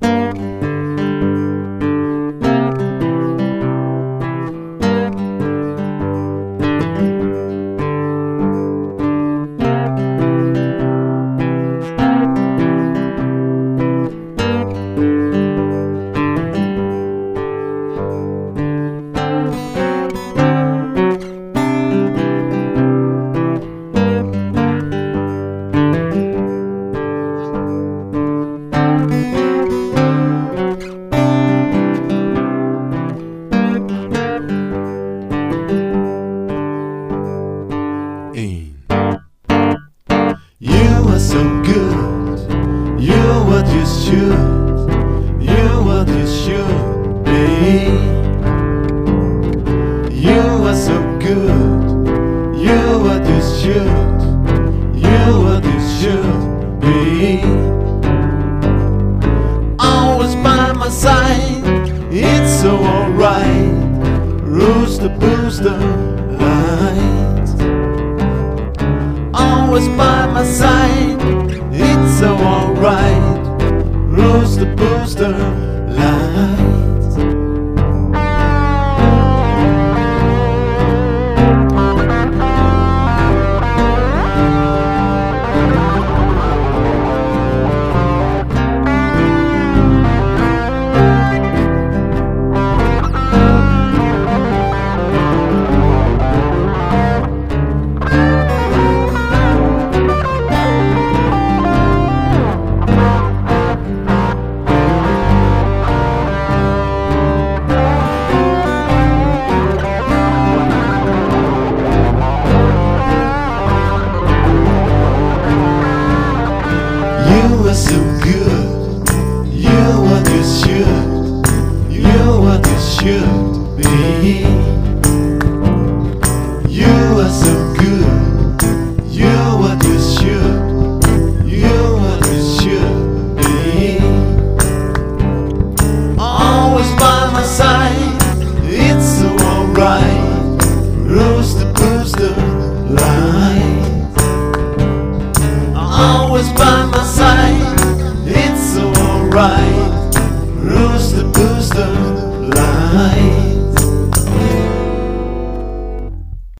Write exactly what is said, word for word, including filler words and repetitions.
You are so good, you're what you should, you're what you should be. You are so good, you're what you should, you're what you should be. Always by my side, it's so alright. Rooster booster light. Always by my side, it's so alright. Rooster booster light. You are so good, you're what you should, you're what you should be. You are so